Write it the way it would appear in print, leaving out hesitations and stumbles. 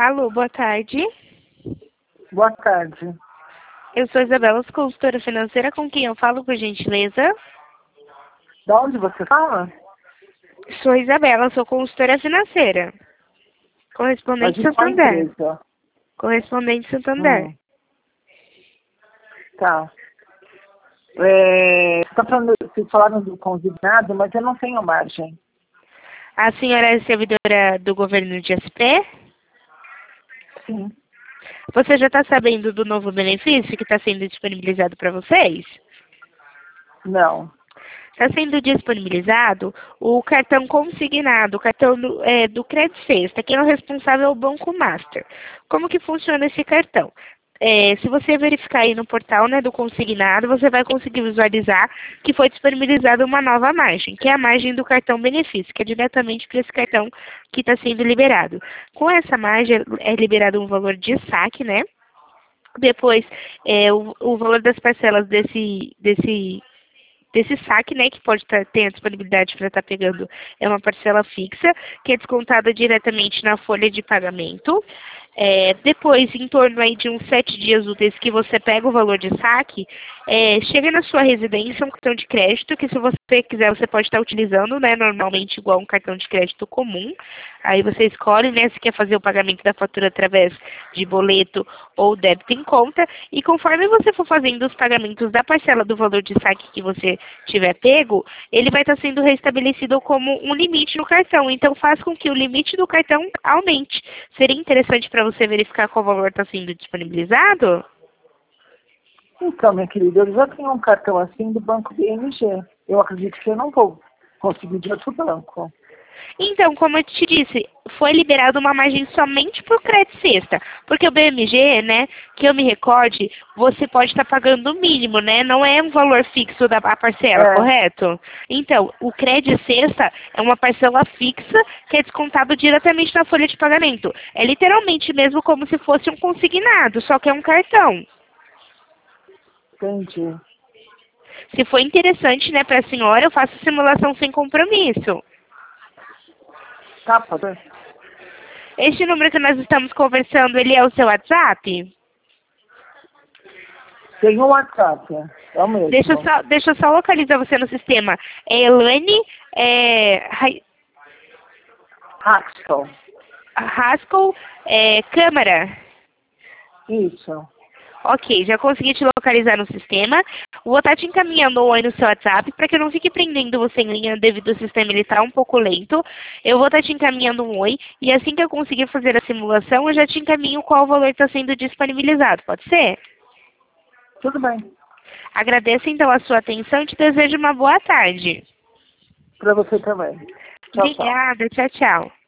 Alô, boa tarde. Boa tarde. Eu sou Isabela, consultora financeira, com quem eu falo, por gentileza? Da onde você fala? Sou Isabela, sou consultora financeira. Mas Correspondente de qual Santander. empresa? Correspondente Santander. Tá. Você está falando, vocês falaram do consignado, mas eu não tenho margem. A senhora é servidora do governo de SP? Sim. Você já está sabendo do novo benefício que está sendo disponibilizado para vocês? Não. Está sendo disponibilizado o cartão consignado, o cartão do Credit Sexta, que é o responsável é o Banco Master. Como que funciona esse cartão? Se você verificar aí no portal, né, do consignado, você vai conseguir visualizar que foi disponibilizada uma nova margem, que é a margem do cartão benefício, que é diretamente para esse cartão que está sendo liberado. Com essa margem é liberado um valor de saque, né? Depois, o valor das parcelas desse saque, né, que pode ter a disponibilidade para estar pegando, é uma parcela fixa, que é descontada diretamente na folha de pagamento. Depois, em torno aí de uns 7 dias úteis que você pega o valor de saque, chega na sua residência um cartão de crédito, que se você quiser, você pode estar utilizando, né, normalmente igual um cartão de crédito comum. Aí você escolhe, né, se quer fazer o pagamento da fatura através de boleto ou débito em conta, e conforme você for fazendo os pagamentos da parcela do valor de saque que você tiver pego, ele vai estar sendo restabelecido como um limite no cartão. Então, faz com que o limite do cartão aumente. Seria interessante para você verificar qual valor está sendo disponibilizado? Então, minha querida, eu já tenho um cartão assim do Banco BMG. Eu acredito que eu não vou conseguir de outro banco. Então, como eu te disse, foi liberada uma margem somente por crédito sexta, porque o BMG, né, que eu me recorde, você pode estar pagando o mínimo, né, não é um valor fixo da parcela, correto? Então, o crédito sexta é uma parcela fixa que é descontado diretamente na folha de pagamento. É literalmente mesmo como se fosse um consignado, só que é um cartão. Entendi. Se for interessante, né, para a senhora, eu faço simulação sem compromisso. Tá, pode ser. Este número que nós estamos conversando, ele é o seu WhatsApp? Tem um WhatsApp, é o mesmo. Deixa eu só localizar você no sistema. É Elaine Haskell Câmara. Isso. Ok, já consegui te localizar no sistema. Vou estar te encaminhando um oi no seu WhatsApp para que eu não fique prendendo você em linha devido ao sistema ele estar um pouco lento. Eu vou estar te encaminhando um oi e assim que eu conseguir fazer a simulação, eu já te encaminho qual valor está sendo disponibilizado. Pode ser? Tudo bem. Agradeço então a sua atenção e te desejo uma boa tarde. Para você também. Tchau, tchau. Obrigada, tchau, tchau.